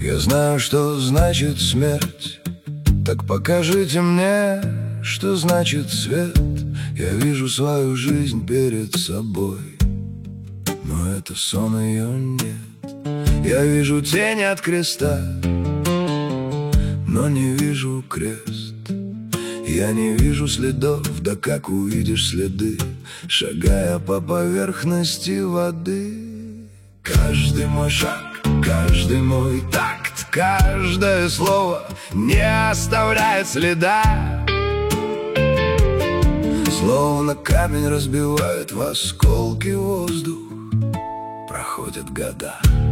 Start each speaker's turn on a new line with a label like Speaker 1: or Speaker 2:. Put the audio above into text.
Speaker 1: Я знаю, что значит смерть. Так покажите мне, что значит свет. Я вижу свою жизнь перед собой, но это сон, ее нет. Я вижу тень от креста, но не вижу крест. Я не вижу следов, да как увидишь следы, шагая по поверхности воды. Каждый мой шаг, каждый мой такт, каждое слово не оставляет следа. Словно камень разбивает в осколки воздух. Проходят года.